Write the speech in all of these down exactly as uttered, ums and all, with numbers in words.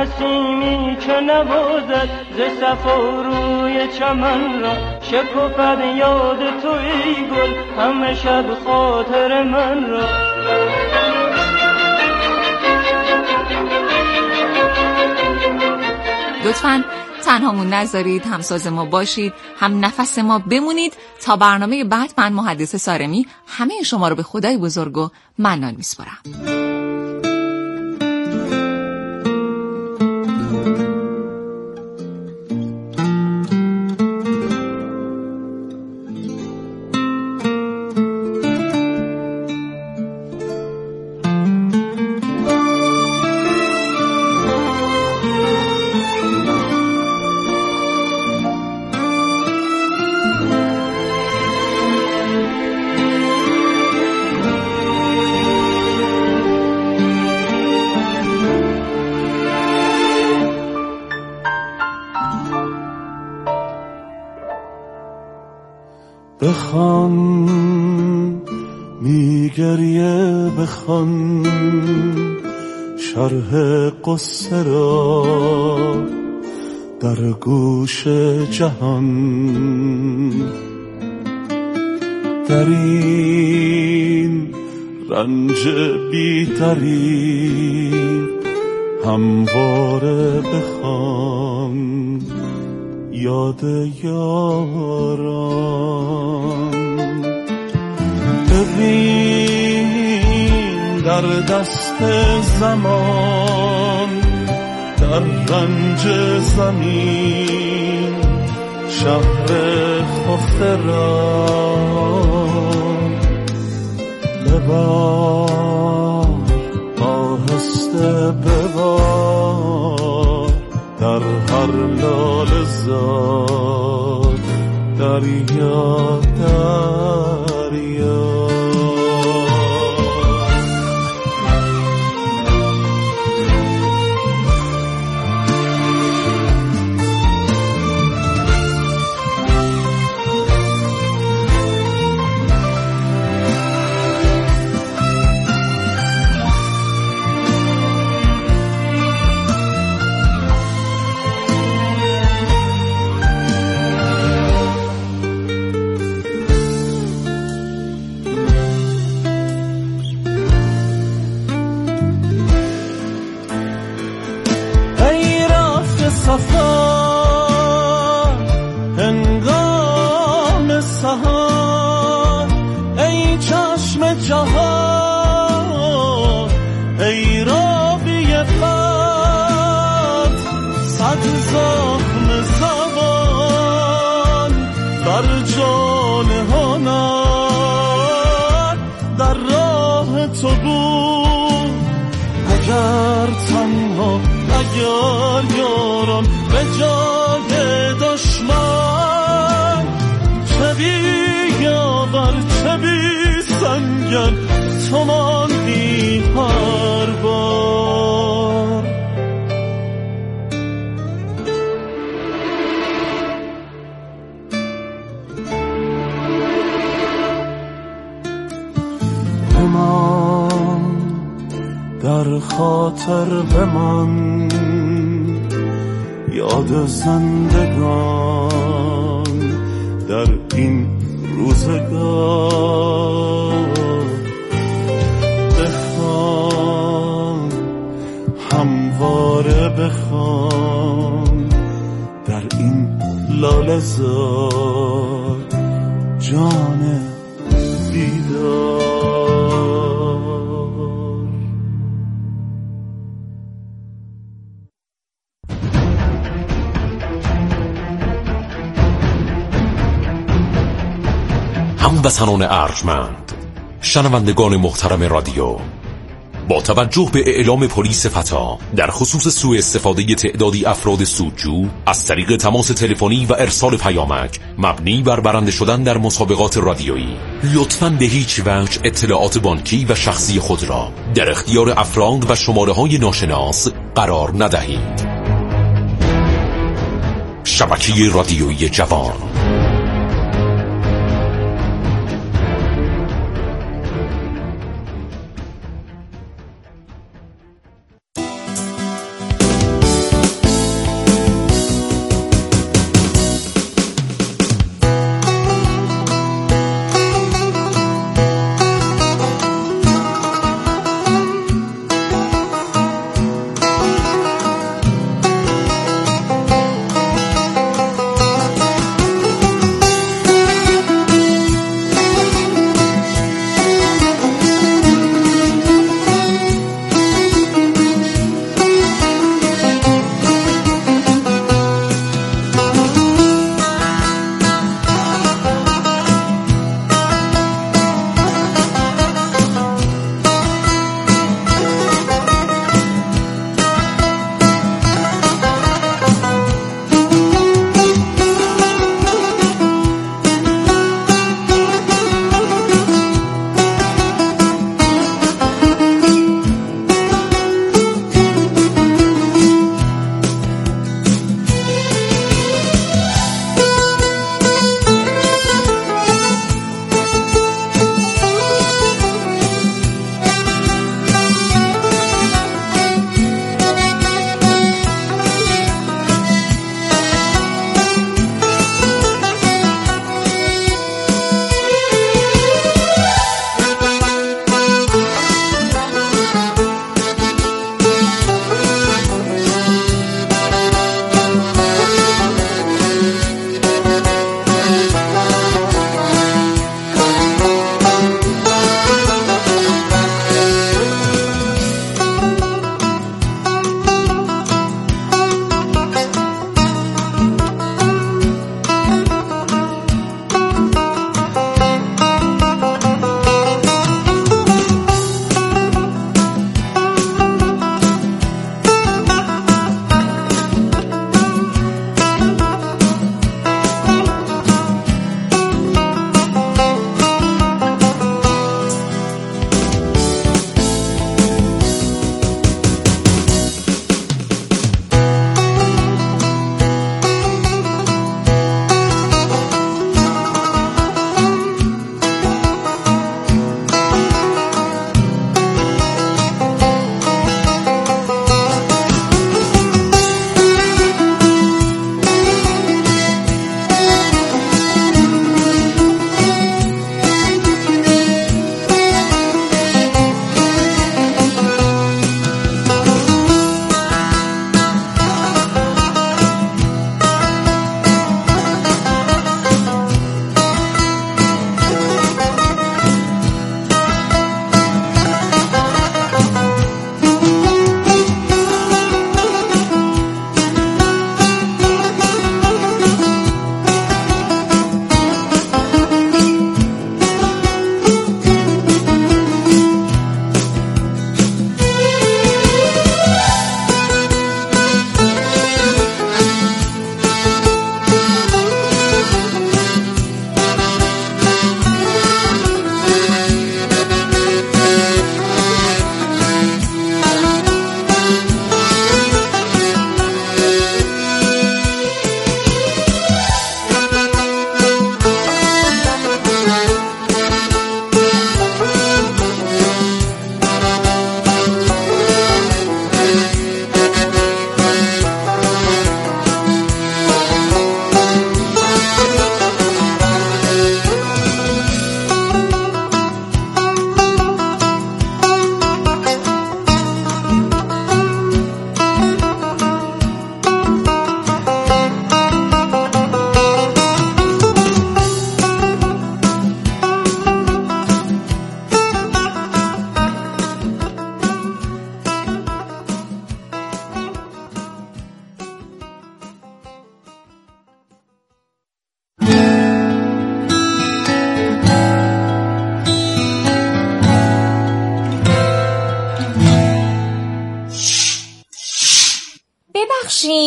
نسیمی که نوازد ز صفا روی چمن را، شکفد یاد تو ای گل همه شب خاطر من را. لطفاً تنهامون نذارید، همساز ما باشید، هم نفس ما بمونید. تا برنامه بعد من محدث سارمی همه شما رو به خدای بزرگ و منان میسپارم. بخوان میگریه بخوان شرح قصه را در گوش جهان، در این رنج بی‌دری همواره بخوان یاد یاران. ببین در دست زمان، در رنج زمین شهر خفته را ببار، آهسته ببار در هر لاله زار دریا دریا. هنگام سحر ای چشم جهان، ای راوی خط صد زخم زبان بر جان هنر در راه تو بود. اگر تنها، اگر یاران به جای دشمن، چه بی یاور چه بی سنگن تو ماندی هر بار. بمان در خاطر بمان یاد زندگان در این روزگار. بخوان همواره بخوان در این لاله زار جان بیدار. هموطنان ارجمند، شنوندگان محترم رادیو، با توجه به اعلام پلیس فتا در خصوص سوء استفاده تعدادی افراد سودجو از طریق تماس تلفنی و ارسال پیامک مبنی بر برنده شدن در مسابقات رادیویی، لطفاً به هیچ وجه اطلاعات بانکی و شخصی خود را در اختیار افراد و شماره‌های ناشناس قرار ندهید. شبکه رادیویی جوان.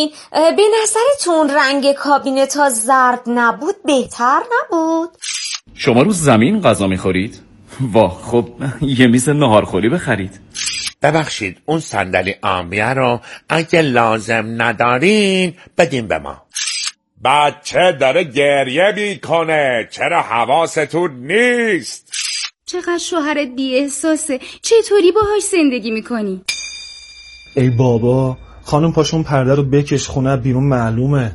ببین به نظرتون رنگ کابینت ها زرد نبود بهتر نبود؟ شما رو زمین غذا میخورید؟ واه، خب یه میز ناهارخوری بخرید. ببخشید اون صندلی آمیه رو اگه لازم ندارین بدین به ما. بچه داره گریه میکنه، چرا حواستون نیست؟ چقدر شوهرت بی احساسه، چطوری باهاش زندگی میکنی؟ ای بابا خانم پاشون پرده رو بکش، خونه بیرون معلومه.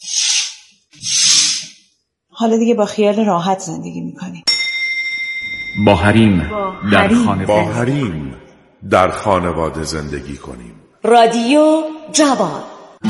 حالا دیگه با خیال راحت زندگی میکنی. با حریم در خانواده با حریم در خانواده زندگی کنیم. رادیو جوان.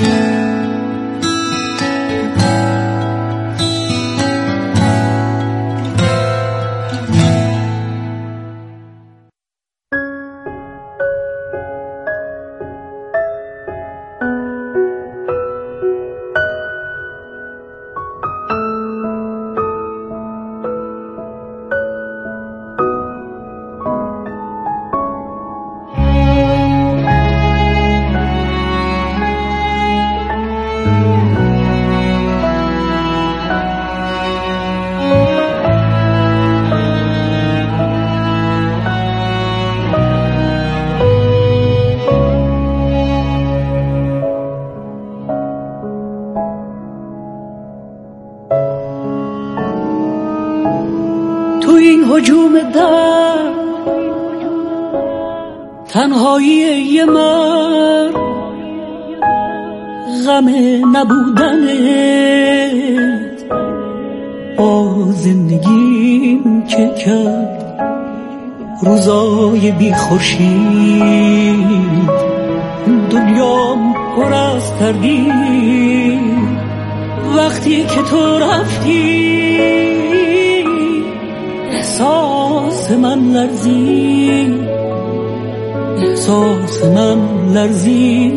هجوم در تنهایی یه من، غم نبودنت با زندگیم که کرد روزای بی خورشید. دنیام پر از تردید وقتی که تو رفتی، احساس من لرزی، احساس من لرزی.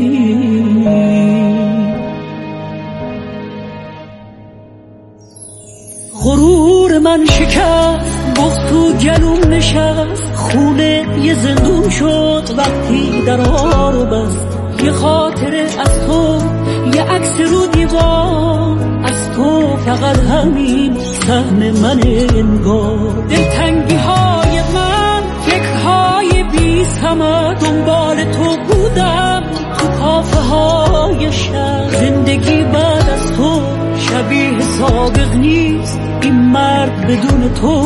غرور من شکست، بغض تو گلوم نشست، خونه یه زندون شد وقتی درها رو بست. یه خاطره از تو، یه عکس رو دیوار از تو، فقط همین سهم من انگار. دلتنگی های من، فکرهای بی ثمر، دنبال تو بودم تو کافه های شهر. زندگی بعد از تو شبیه سابق نیست، این مرد بدون تو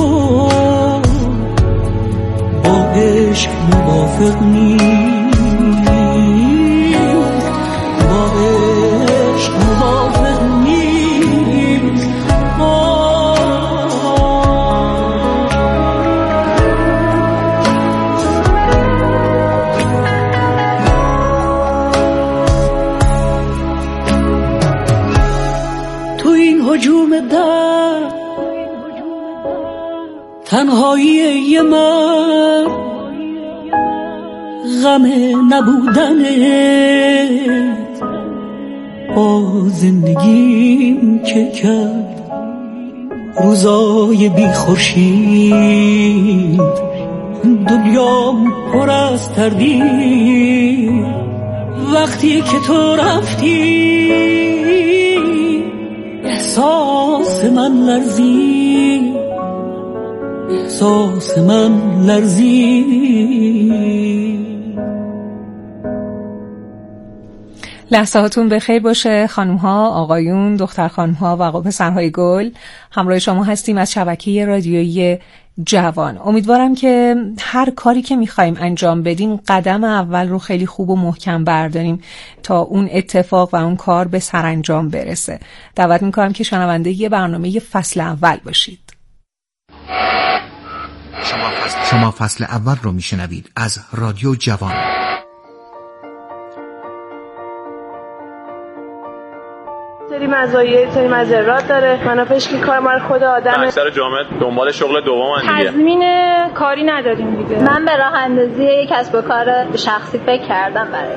با عشق موافق نیست، با عشق موافق نیست. تو این هجوم در تنهایی یه من، غم نبودنت با زندگیم که کرد روزای بی خورشید. دنیام پر از تردید وقتی که تو رفتی، احساس من لرزی، احساس من لرزی. لحظه هاتون بخیر باشه خانم ها، آقایون، دختر خانم ها و پسرهای گل. همراه شما هستیم از شبکه رادیویی جوان. امیدوارم که هر کاری که میخوایم انجام بدیم قدم اول رو خیلی خوب و محکم برداریم تا اون اتفاق و اون کار به سرانجام برسه. دعوت میکنم که شنونده یه برنامه فصل اول باشید. شما فصل, شما فصل اول رو میشنوید از رادیو جوان. سری مزایای سری مضرات داره. منافعش که کار مال خود آدمه. اکثر جامعه دنبال شغل دومن دیگه. تضمین کاری نداریم دیگه. من به راه اندازی یک کسب و کار شخصی فکر کردم برای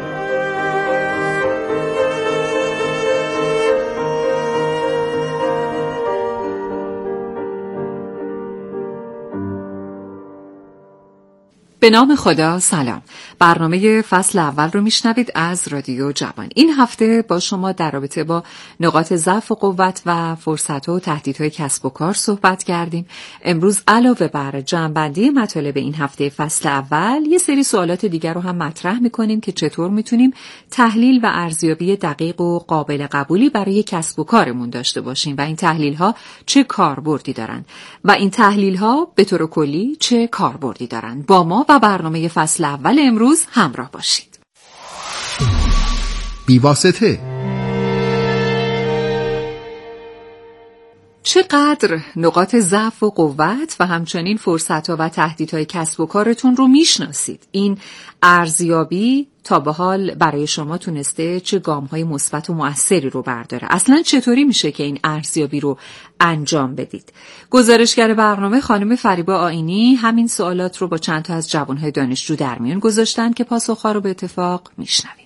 به نام خدا. سلام. برنامه فصل اول رو میشنوید از رادیو جوان. این هفته با شما در رابطه با نقاط ضعف و قوت و فرصت‌ها و تهدیدهای کسب و کار صحبت کردیم. امروز علاوه بر جمع‌بندی مطالب این هفته فصل اول، یه سری سوالات دیگر رو هم مطرح می‌کنیم که چطور می‌تونیم تحلیل و ارزیابی دقیق و قابل قبولی برای کسب و کارمون داشته باشیم و این تحلیل‌ها چه کاربردی دارن و این تحلیل‌ها به طور کلی چه کاربردی دارن. با ما و برنامه فصل اول امروز همراه باشید. بی‌واسطه. چقدر نقاط ضعف و قوت و همچنین فرصت‌ها و تهدیدهای کسب و کارتون رو میشناسید؟ این ارزیابی تا به حال برای شما تونسته چه گام‌های مثبت و مؤثری رو برداره؟ اصلاً چطوری میشه که این ارزیابی رو انجام بدید؟ گزارشگر برنامه خانم فریبا آیینی همین سوالات رو با چند تا از جوان‌های دانشجو در میون گذاشتن که پاسخ‌ها رو به اتفاق میشنویم.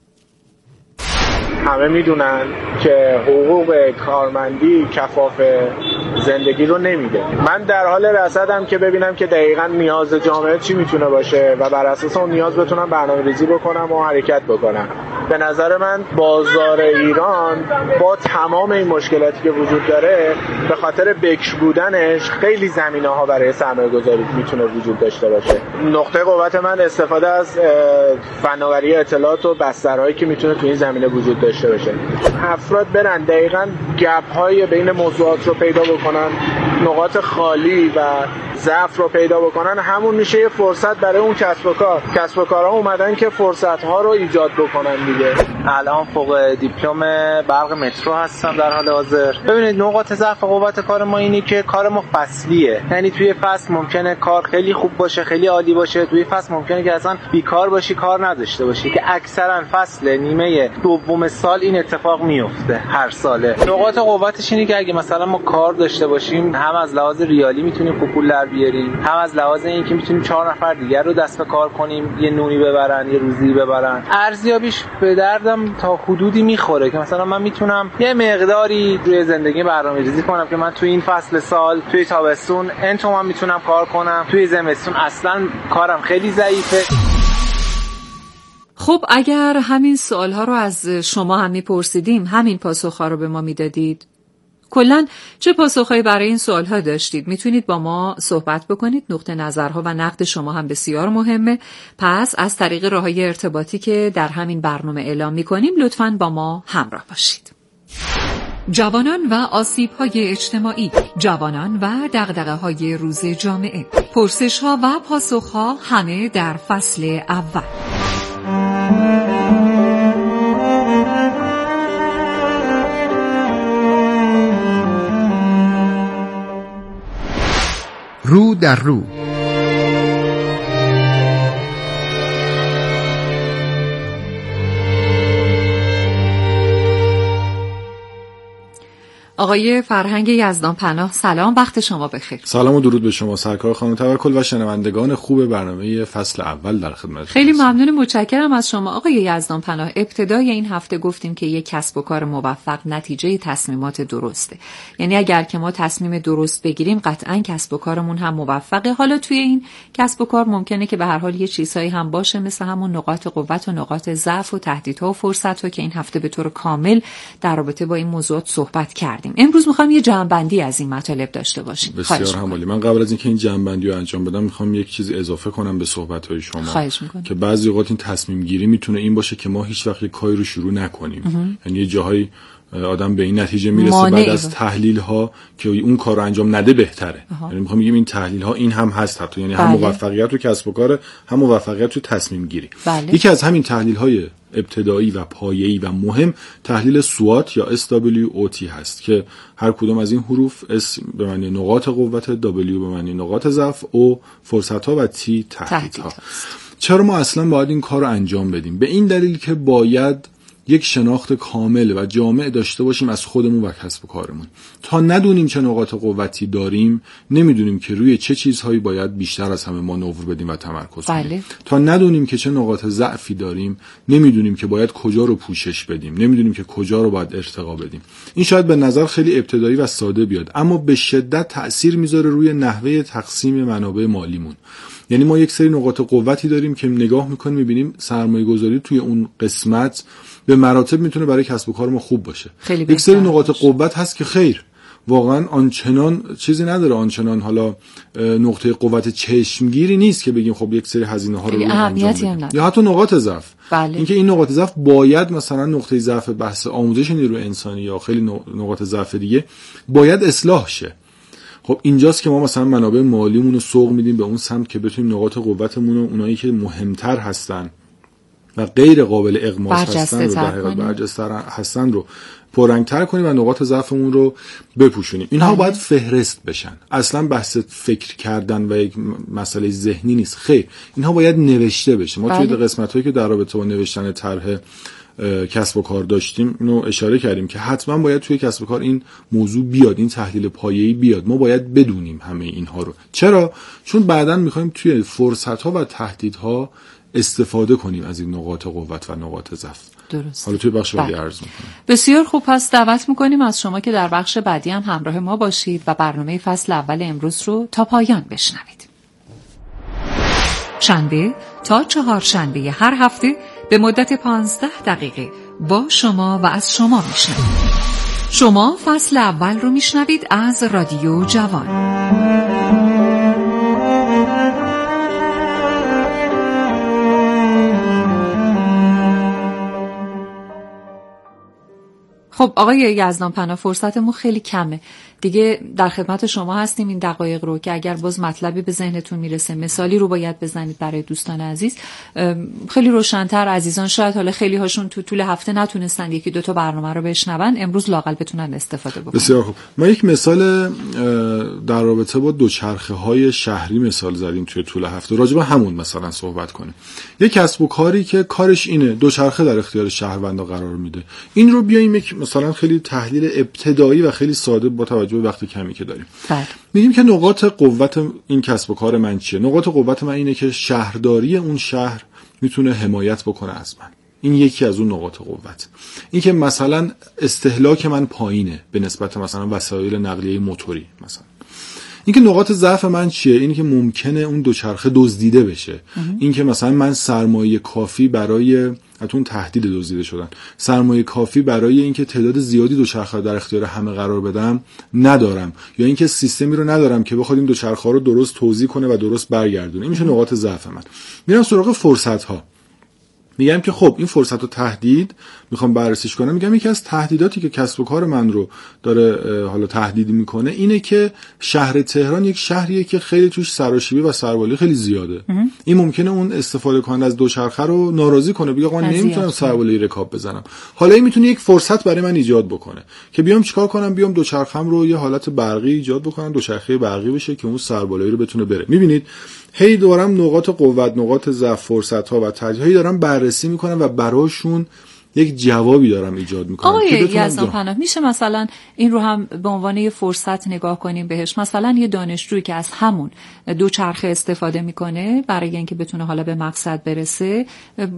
همه میدونن که حقوق کارمندی کفاف زندگی رو نمیده. من در حال رصدم که ببینم که دقیقاً نیاز جامعه چی میتونه باشه و بر اساس اون نیاز بتونم برنامه‌ریزی بکنم و حرکت بکنم. به نظر من بازار ایران با تمام این مشکلاتی که وجود داره به خاطر بکر بودنش خیلی زمینه‌ها برای سرمایه‌گذاری میتونه وجود داشته باشه. نقطه قوت من استفاده از فناوری اطلاعات و بسترهایی که میتونه تو این زمینه وجود داشته باشه. افراد برن دقیقاً گپ‌های بین موضوعات رو پیدا بکنن، نقاط خالی و ضعف رو پیدا بکنن، همون میشه یه فرصت برای اون کسب و کار. کسب و کارها اومدن که فرصت‌ها رو ایجاد بکنن دیگه. الان فوق دیپلم برق مترو هستم در حال حاضر. ببینید نقاط ضعف و قوت کار ما اینه که کار ما فصلیه. یعنی توی فصل ممکنه کار خیلی خوب باشه، خیلی عالی باشه، توی فصل ممکنه که اصلا بیکار باشی، کار نداشته باشی، که اکثرا فصل نیمه دوم سال این اتفاق میفته هر ساله. نقاط قوتش اینه که اگه مثلا ما کار داشته باشیم، هم از لحاظ ریالی میتونیم خوب پول در بیاریم، هم از لحاظ اینکه میتونیم چهار نفر دیگر رو دست به کار کنیم، یه نونی ببرن، یه روزی ببرن. ارزیابیش به دردم تا حدودی میخوره که مثلا من میتونم یه مقداری روی زندگی برنامه‌ریزی کنم که من توی این فصل سال، توی تابستون این تومن میتونم کار کنم، توی زمستون اصلا کارم خیلی ضعیفه. خب اگر همین سوالها رو از شما هم میپرسیدیم، همین پاسخها رو به ما میدادید؟ کلاً چه پاسخهایی برای این سوالها داشتید؟ میتونید با ما صحبت بکنید. نقطه نظرها و نقد شما هم بسیار مهمه. پس از طریق راههای ارتباطی که در همین برنامه اعلام میکنیم لطفاً با ما همراه باشید. جوانان و آسیب‌های اجتماعی، جوانان و دغدغه‌های روز جامعه، پرسش‌ها و پاسخ‌ها همه در فصل اول. رو در رو. آقای فرهنگ یزدان پناه، سلام، وقت شما بخیر. سلام و درود به شما سرکار خانم توکل و شنوندگان خوب برنامه فصل اول در خدمتتون. خیلی ممنون، متشکرم از شما آقای یزدان پناه. ابتدای این هفته گفتیم که یک کسب و کار موفق نتیجه تصمیمات درسته. یعنی اگر که ما تصمیم درست بگیریم قطعاً کسب و کارمون هم موفقه. حالا توی این کسب و کار ممکنه که به هر حال یه چیزهایی هم باشه مثل همون نقاط قوت و نقاط ضعف و تهدیدها و فرصت‌ها که این هفته به طور کامل در رابطه با این موضوعات صحبت کردیم. امروز میخوام یه جمع‌بندی از این مطالب داشته باشیم. بسیار همالی. من قبل از اینکه این جمع‌بندی رو انجام بدم میخوام یک چیز اضافه کنم به صحبت‌های شما. خواهش میکنم. که بعضی اوقات این تصمیم گیری میتونه این باشه که ما هیچ وقت کاری رو شروع نکنیم. یعنی یه جاهایی آدم به این نتیجه میرسه بعد از تحلیل ها که اون کار رو انجام نده بهتره. یعنی میخوام بگم این تحلیل ها این هم هست حتی، یعنی هم بله. موفقیت تو کسب و کار، هم موفقیت تو تصمیم گیری. بله. یکی از همین تحلیل های ابتدایی و پایه‌ای و مهم تحلیل سوات یا اس دبلیو او تی هست که هر کدوم از این حروف اس به معنی نقاط قوت، W به معنی نقاط ضعف، O فرصت‌ها و T تهدیدها. چرا ما اصلا باید این کار رو انجام بدیم؟ به این دلیل که باید یک شناخت کامل و جامع داشته باشیم از خودمون و کسب و کارمون. تا ندونیم چه نقاط قوتی داریم، نمیدونیم که روی چه چیزهایی باید بیشتر از همه مانور بدیم و تمرکز کنیم. بله. تا ندونیم که چه نقاط ضعفی داریم، نمیدونیم که باید کجا رو پوشش بدیم، نمیدونیم که کجا رو باید ارتقا بدیم. این شاید به نظر خیلی ابتدایی و ساده بیاد، اما به شدت تأثیر میذاره روی نحوه تقسیم منابع مالیمون. یعنی ما یک سری نقاط قوتی داریم که نگاه میکنیم میبینیم سرمایه گذاری توی اون قسمت به مراتب میتونه برای کسب و کار ما خوب باشه. یک سری نقاط قوت هست که خیر واقعا آنچنان چیزی نداره، آنچنان حالا نقطه قوت چشمگیری نیست که بگیم خب یک سری هزینه ها رو انجام بدیم. یا حتی نقاط ضعف. بله. اینکه این نقاط ضعف باید مثلا نقطه ضعف بحث آموزش نیروی انسانی یا خیلی نقاط ضعف دیگه باید اصلاح شه. خب اینجاست که ما مثلا منابع مالیمون رو سوق میدیم به اون سمت که بتونیم نقاط قوتمون رو، اونایی که مهمتر هستن و غیر قابل اغماس هستن رو در حقیقت برجسته هستن رو پررنگ‌تر کنیم و نقاط ضعفمون رو بپوشونیم. اینها باید فهرست بشن. اصلا بحث فکر کردن و یک مسئله ذهنی نیست. خیر، اینها باید نوشته بشه. ما توی قسمت‌هایی که در رابطه با نوشتن طرح کسب و کار داشتیم اینو اشاره کردیم که حتما باید توی کسب و کار این موضوع بیاد، این تحلیل پایه‌ای بیاد. ما باید بدونیم همه اینها رو. چرا؟ چون بعداً می‌خوایم توی فرصت‌ها و تهدیدها استفاده کنیم از این نقاط قوت و نقاط ضعف. درست. حالا توی بخش بعدی عرض می‌کنم. بسیار خوب، پس دعوت می‌کنیم از شما که در بخش بعدی هم همراه ما باشید و برنامه فصل اول امروز رو تا پایان بشنوید. شنبه تا چهارشنبه هر هفته به مدت پانزده دقیقه با شما و از شما میشنوید. شما فصل اول رو میشنوید از رادیو جوان. خب آقای یزدان پناه، فرصتمون خیلی کمه دیگه، در خدمت شما هستیم این دقایق رو که اگر باز مطلبی به ذهنتون میرسه، مثالی رو باید بزنید برای دوستان عزیز، خیلی روشن‌تر. عزیزان شاید حالا خیلی هاشون تو طول هفته نتونستن یکی دو تا برنامه رو بشنون، امروز لااقل بتونن استفاده بکنن. بسیار خوب. ما یک مثال در رابطه با دوچرخه‌های شهری مثال زدیم توی طول هفته، راجع به همون مثلا صحبت کنیم. یک کسب و کاری که کارش اینه دوچرخه در اختیار شهروندا قرار میده. این رو بیایم یک مثلا خیلی تحلیل ابتدایی و خیلی ساده با توجه به وقت کمی که داریم بله. میگیم که نقاط قوت این کسب و کار من چیه؟ نقاط قوت من اینه که شهرداری اون شهر میتونه حمایت بکنه از من. این یکی از اون نقاط قوت. این که مثلا استهلاک من پایینه به نسبت مثلا وسایل نقلیه موتوری مثلا. این که نقاط ضعف من چیه؟ اینی که ممکنه اون دوچرخه دزدیده بشه. این که مثلا من سرمایه کافی برای اتون تهدید دزدیده شدن، سرمایه کافی برای اینکه تعداد زیادی دوچرخه در اختیار همه قرار بدم ندارم، یا اینکه سیستمی رو ندارم که بخواد این دوچرخه رو درست توزیع کنه و درست برگردونه. این میشه نقاط ضعف من. میرم سراغ فرصت ها. میگم که خب این فرصت و تهدید میخوام بررسیش کنم. میگم یکی از تهدیداتی که کسب و کار من رو داره حالا تهدید میکنه اینه که شهر تهران یک شهریه که خیلی توش سراشیبی و سربالی خیلی زیاده. اه. این ممکنه اون استفاده کننده از دوچرخه رو ناراضی کنه، بگه آقا من نمیتونم سربالی رکاب بزنم. حالا این میتونه یک فرصت برای من ایجاد بکنه که بیام چیکار کنم، بیام دوچرخه‌ام رو یه حالت برقی ایجاد بکنم، دوچرخه برقی بشه که اون سربالی رو بتونه بره. میبینید هی دارم نقاط قوت، نقاط ضعف، فرصت‌ها و تهدیدهایی دارم بررسی میکنم و براشون یک جوابی دارم ایجاد میکنم. آقای یزدان پناه، میشه مثلا این رو هم به عنوان یه فرصت نگاه کنیم بهش؟ مثلا یه دانشجویی که از همون دوچرخه استفاده میکنه برای اینکه بتونه حالا به مقصد برسه،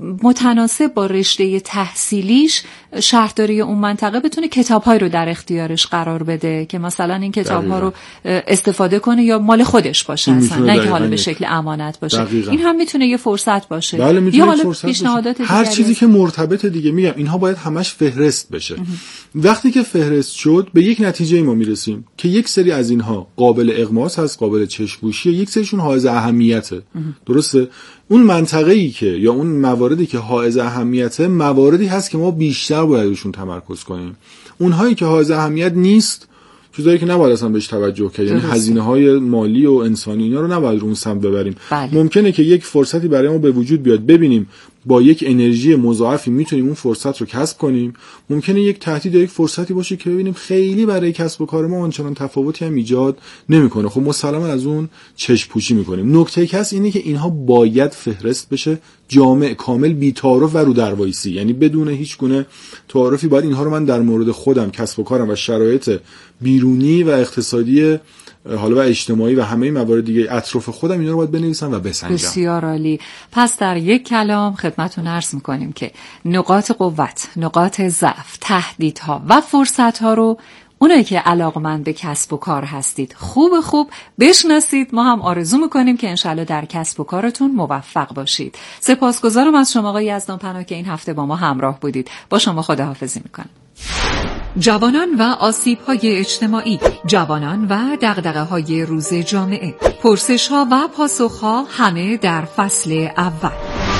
متناسب با رشته تحصیلیش شهرداری اون منطقه بتونه کتاب‌های رو در اختیارش قرار بده که مثلا این کتاب‌ها رو استفاده کنه یا مال خودش باشه، اصلا نه که حالا به شکل امانت باشه. دقیقا. این هم میتونه یه فرصت باشه. بله، یا حالا پیشنهادات هر چیزی که مرتبط دیگه. میگم اینها باید همش فهرست بشه. وقتی که فهرست شد به یک نتیجه ما میرسیم که یک سری از اینها قابل اغماس هست، قابل چشم‌پوشیه، یک سریشون حائز اهمیته. درسته؟ اون منطقه‌ای که یا اون مواردی که حائز اهمیته مواردی هست که ما بیشتر باید روشون تمرکز کنیم. اونهایی که حائز اهمیت نیست چیزایی که نباید اصلا بهش توجه کنیم، یعنی هزینه‌های مالی و انسانی اینا رو نباید رو اون سمت ببریم. بله. ممکنه که یک فرصتی برای ما به وجود بیاد، ببینیم با یک انرژی مضاعفی میتونیم اون فرصت رو کسب کنیم. ممکنه یک تهدید یا یک فرصتی باشه که ببینیم خیلی برای کسب و کار ما آنچنان تفاوتی هم ایجاد نمیکنه، خب مسلما از اون چشم پوشی میکنیم. نکته کس اینه که اینها باید فهرست بشه، جامع، کامل، بی تعارف و رو در وایسی، یعنی بدون هیچ گونه تعارفی باید اینها رو من در مورد خودم، کسب و کارم و شرایط بیرونی و اقتصادی حالا و اجتماعی و همه موارد دیگه اطراف خودم اینا رو باید بنویسم و بسنجم. بسیار عالی. پس در یک کلام خدمتتون عرض می‌کنیم که نقاط قوت، نقاط ضعف، تهدیدها و فرصت‌ها رو اونایی که علاقمند به کسب و کار هستید خوب خوب بشناسید. ما هم آرزو میکنیم که انشالله در کسب و کارتون موفق باشید. سپاسگزارم از شما آقای یزدانپناه که این هفته با ما همراه بودید. با شما خداحافظی میکنم. جوانان و آسیب‌های اجتماعی، جوانان و دغدغه‌های روز جامعه، پرسش‌ها و پاسخ‌ها همه در فصل اول.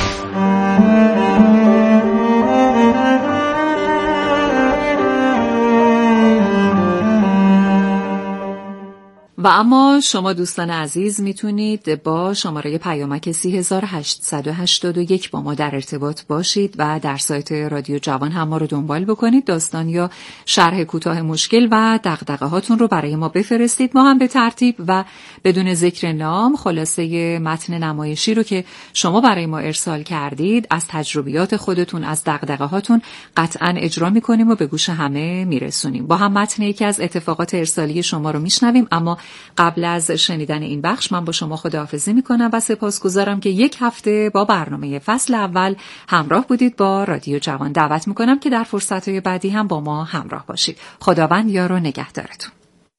و اما شما دوستان عزیز میتونید با شماره پیامک سه هزار و هشتصد و هشتاد و یک با ما در ارتباط باشید و در سایت رادیو جوان هم ما رو دنبال بکنید. داستان یا شرح کوتاه مشکل و دغدغه هاتون رو برای ما بفرستید. ما هم به ترتیب و بدون ذکر نام خلاصه متن نمایشی رو که شما برای ما ارسال کردید از تجربیات خودتون، از دغدغه هاتون قطعاً اجرا میکنیم و به گوش همه میرسونیم. با هم متن یکی از اتفاقات ارسالی شما رو میشنویم، اما قبل از شنیدن این بخش من با شما خداحافظی میکنم و سپاسگزارم که یک هفته با برنامه فصل اول همراه بودید با رادیو جوان. دعوت میکنم که در فرصت‌های بعدی هم با ما همراه باشید. خداوند یار و نگهدارتون.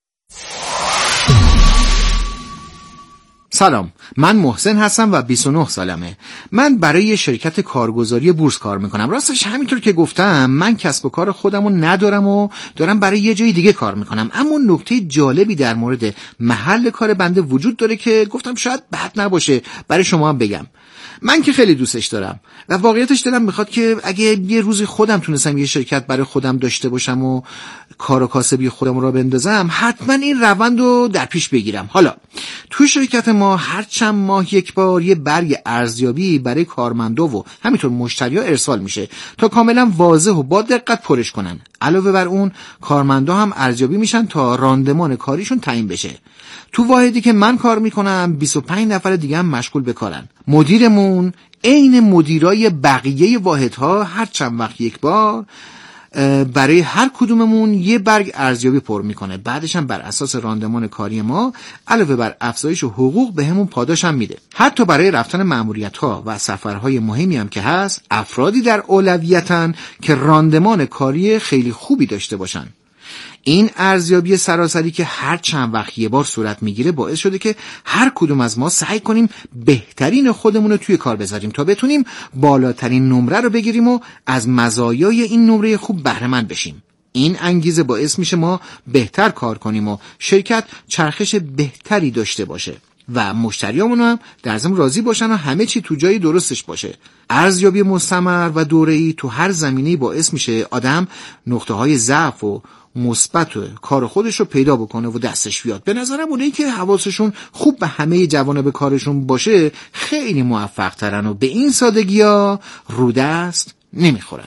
سلام، من محسن هستم و بیست و نه سالمه. من برای یه شرکت کارگزاری بورس کار میکنم. راستش همینطور که گفتم من کسب و کار خودمو ندارم و دارم برای یه جای دیگه کار میکنم، اما نکته جالبی در مورد محل کار بنده وجود داره که گفتم شاید بد نباشه برای شما هم بگم. من که خیلی دوستش دارم و واقعیتش دلم میخواد که اگه یه روزی خودم تونستم یه شرکت برای خودم داشته باشم و کار و کاسبی خودم رو بندازم، حتما این روند رو در پیش بگیرم. حالا تو شرکت ما هر چند ماه یک بار یه برگ ارزیابی برای کارمندا و همینطور مشتری‌ها ارسال میشه تا کاملا واضح و با دقت پرش کنن. علاوه بر اون کارمندا هم ارزیابی میشن تا راندمان کاریشون تعیین بشه. تو واحدی که من کار میکنم بیست و پنج نفر دیگه هم مشغول به کارن. مدیرمون عین مدیرای بقیه واحدها هر چند وقت یک بار برای هر کدوممون یه برگ ارزیابی پر میکنه. بعدش هم بر اساس راندمان کاری ما علاوه بر افزایش حقوق به همون پاداش هم میده. حتی برای رفتن ماموریت‌ها و سفرهای مهمی هم که هست افرادی در اولویتن که راندمان کاری خیلی خوبی داشته باشن. این ارزیابی سراسری که هر چند وقت یه بار صورت میگیره باعث شده که هر کدوم از ما سعی کنیم بهترین خودمون رو توی کار بذاریم تا بتونیم بالاترین نمره رو بگیریم و از مزایای این نمره خوب بهره مند بشیم. این انگیزه باعث میشه ما بهتر کار کنیم و شرکت چرخش بهتری داشته باشه و مشتریامون هم در ضمن راضی باشن و همه چی تو جای درستش باشه. ارزیابی مستمر و دوره‌ای تو هر زمینه‌ای باعث میشه آدم نقطه‌های ضعف و مثبت کار خودش رو پیدا بکنه و دستش بیاد. به نظرم اونایی که حواسشون خوب به همه جوانب کارشون باشه خیلی موفق ترن و به این سادگی ها رو دست نمیخورن.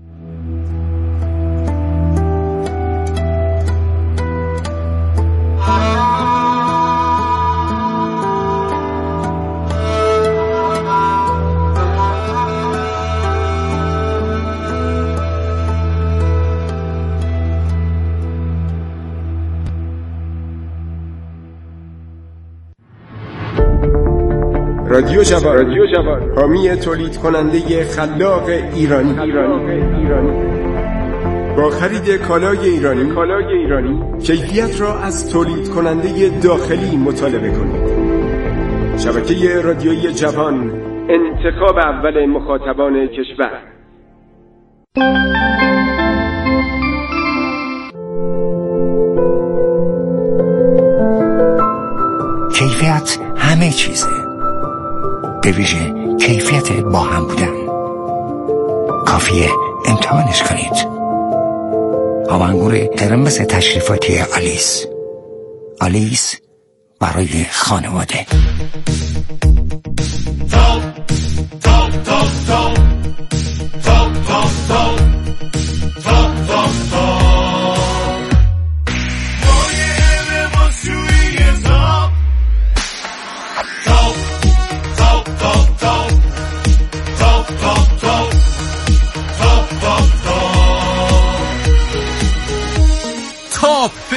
رادیو جوان، رادیو جوان، حامی تولید کننده خلاق ایرانی. ایرانی. ایرانی. با خرید کالای ایرانی، کالای ایرانی، کیفیت را از تولید کننده داخلی مطالبه کنید. شبکه رادیویی جوان، انتخاب اول مخاطبان کشور. کیفیت همه چیزه، به ویژه کیفیت با هم بودن. کافیه امتحانش کنید. آبانگور قرمز تشریفاتی آلیس. آلیس برای خانواده. تاپ تاپ تاپ تاپ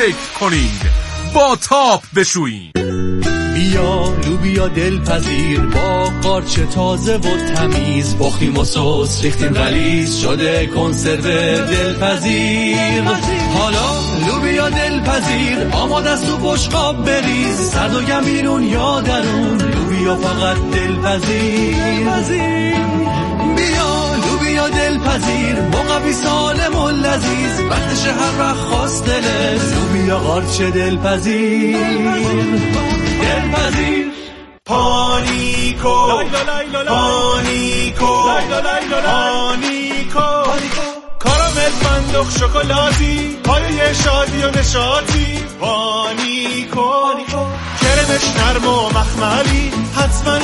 فکر کنین، با تاب بشویین. بیا لوبیا دلپذیر با قارچ تازه و تمیز، بخیم و سس ریختیم غلیظ شده کنسرو دلپذیر. حالا لوبیا دلپذیر آماده است تو بشقاب بریز، سرد و گرم بیرون یا درون، لوبیا فقط دلپذیر. بیا لوبیا دلپذیر مقوی سالم و لذیذ، وقتش هر وقت خواست دلت، لوبیا قارچ دلپذیر. دلپذیر پانیکو پانیکو پانیکو کارامل فندق شکلاتی، پایه شادی و نشاطی. پانیکو کرمش نرم و مخملی، حتما